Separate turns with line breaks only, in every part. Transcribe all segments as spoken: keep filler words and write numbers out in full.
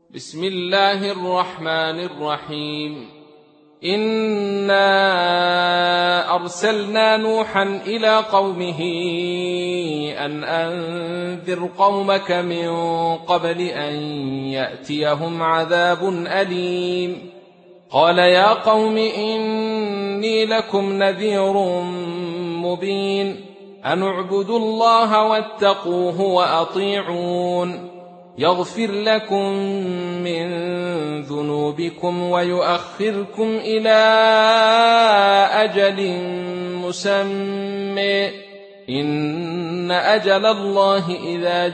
بسم الله الرحمن الرحيم. إنا أرسلنا نوحا إلى قومه أن أنذر قومك من قبل أن يأتيهم عذاب أليم. قال يا قوم إني لكم نذير مبين أن اعبدوا الله واتقوه وأطيعون يغفر لكم من ذنوبكم ويؤخركم إلى أجل مسمى إن أجل الله إذا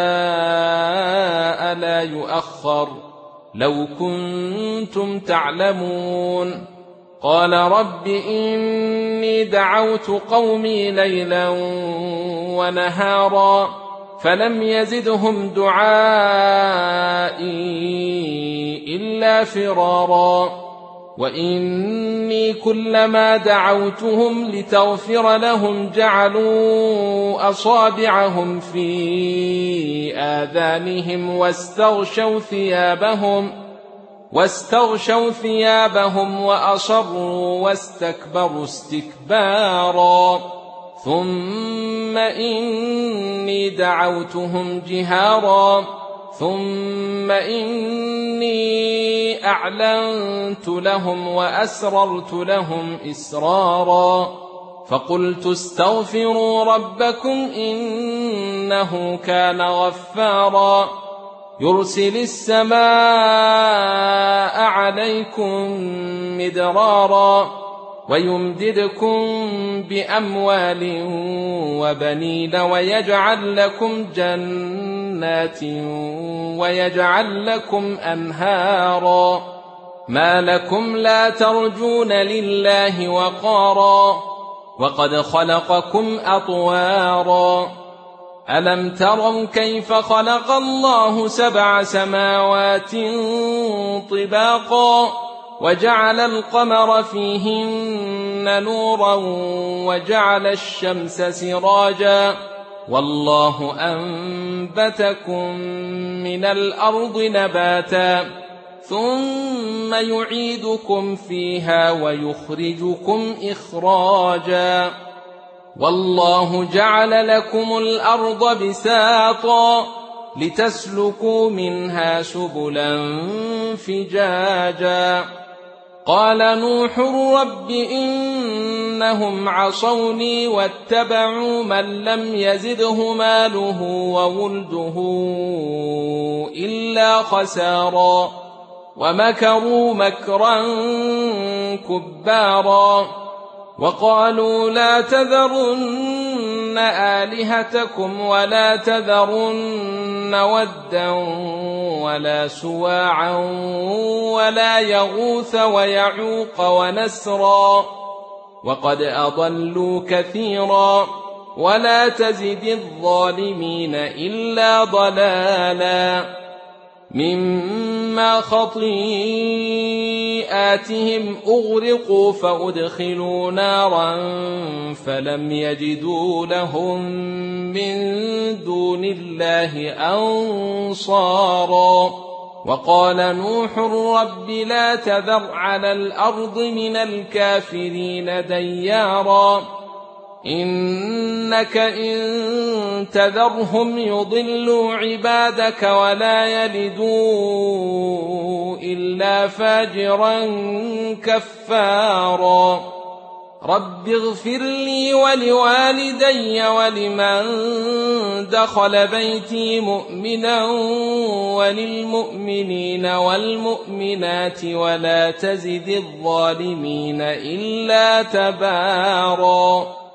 جاء لا يؤخر لو كنتم تعلمون. قال رب إني دعوت قومي ليلا ونهارا فلم يزدهم دعائي إلا فرارا وإني كلما دعوتهم لتغفر لهم جعلوا أصابعهم في آذانهم واستغشوا ثيابهم واستغشوا ثيابهم وأصروا واستكبروا استكبارا ثم إني دعوتهم جهارا ثم إني أعلنت لهم وأسررت لهم إسرارا فقلت استغفروا ربكم إنه كان غفارا يرسل السماء عليكم مدرارا ويمددكم بأموال وبنين ويجعل لكم جنات ويجعل لكم أنهارا ما لكم لا ترجون لله وقارا وقد خلقكم أطوارا ألم تروا كيف خلق الله سبع سماوات طباقا وجعل القمر فيهن نورا وجعل الشمس سراجا والله أنبتكم من الأرض نباتا ثم يعيدكم فيها ويخرجكم إخراجا والله جعل لكم الأرض بساطا لتسلكوا منها سبلا فجاجا قال نوح رب إنهم عصوني واتبعوا من لم يزده ماله وولده إلا خسارا ومكروا مكرا كبارا وقالوا لا تذرن آلهتكم ولا تذرن ودا ولا سواعا ولا يغوث ويعوق ونسرا وقد أضلوا كثيرا ولا تزد الظالمين إلا ضلالا مما خطيئاتهم أغرقوا فأدخلوا نارا فلم يجدوا لهم من دون الله أنصارا وقال نوح رب لا تذر على الأرض من الكافرين ديارا إنك إن تذرهم يضلوا عبادك ولا يلدوا إلا فاجرا كفارا رب اغفر لي ولوالدي ولمن دخل بيتي مؤمنا وللمؤمنين والمؤمنات ولا تزد الظالمين إلا تبارا.